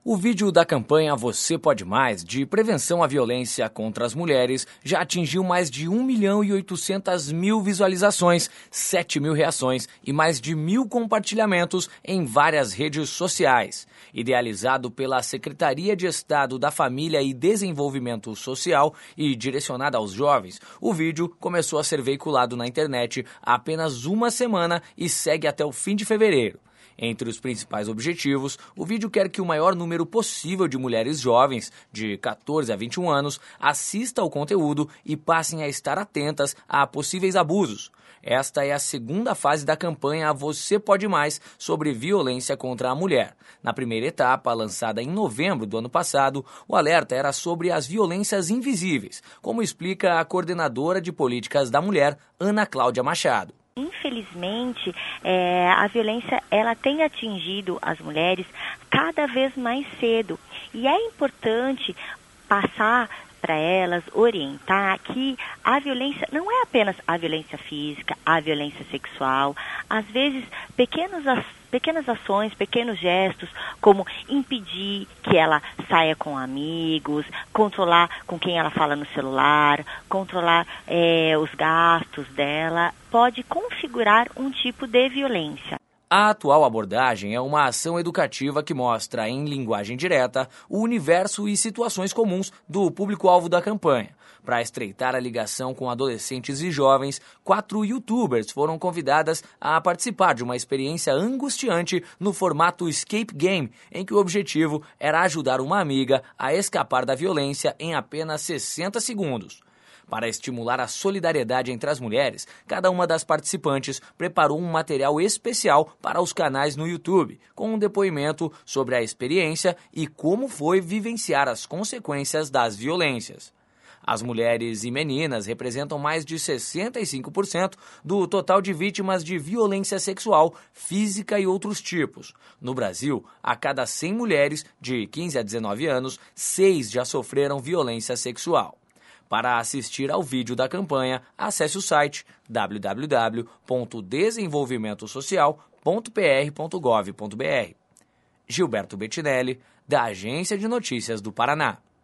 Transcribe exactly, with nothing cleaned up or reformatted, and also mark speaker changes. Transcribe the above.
Speaker 1: O vídeo da campanha Você Pode Mais, de prevenção à violência contra as mulheres, já atingiu mais de um milhão e oitocentas mil visualizações, sete mil reações e mais de mil compartilhamentos em várias redes sociais. Idealizado pela Secretaria de Estado da Família e Desenvolvimento Social e direcionado aos jovens, o vídeo começou a ser veiculado na internet há apenas uma semana e segue até o fim de fevereiro. Entre os principais objetivos, o vídeo quer que o maior número possível de mulheres jovens, de quatorze a vinte e um anos, assista ao conteúdo e passem a estar atentas a possíveis abusos. Esta é a segunda fase da campanha Você Pode Mais sobre violência contra a mulher. Na primeira etapa, lançada em novembro do ano passado, o alerta era sobre as violências invisíveis, como explica a coordenadora de políticas da mulher, Ana Cláudia Machado.
Speaker 2: Infelizmente, é, a violência ela tem atingido as mulheres cada vez mais cedo e é importante passar para elas, orientar que a violência não é apenas a violência física, a violência sexual. Às vezes, pequenos, pequenas ações, pequenos gestos, como impedir que ela saia com amigos, controlar com quem ela fala no celular, controlar é, os gastos dela, pode configurar um tipo de violência.
Speaker 1: A atual abordagem é uma ação educativa que mostra, em linguagem direta, o universo e situações comuns do público-alvo da campanha. Para estreitar a ligação com adolescentes e jovens, quatro youtubers foram convidadas a participar de uma experiência angustiante no formato Escape Game, em que o objetivo era ajudar uma amiga a escapar da violência em apenas sessenta segundos. Para estimular a solidariedade entre as mulheres, cada uma das participantes preparou um material especial para os canais no YouTube, com um depoimento sobre a experiência e como foi vivenciar as consequências das violências. As mulheres e meninas representam mais de sessenta e cinco por cento do total de vítimas de violência sexual, física e outros tipos. No Brasil, a cada cem mulheres de quinze a dezenove anos, seis já sofreram violência sexual. Para assistir ao vídeo da campanha, acesse o site w w w ponto desenvolvimento social ponto p r ponto gov ponto b r. Gilberto Bettinelli, da Agência de Notícias do Paraná.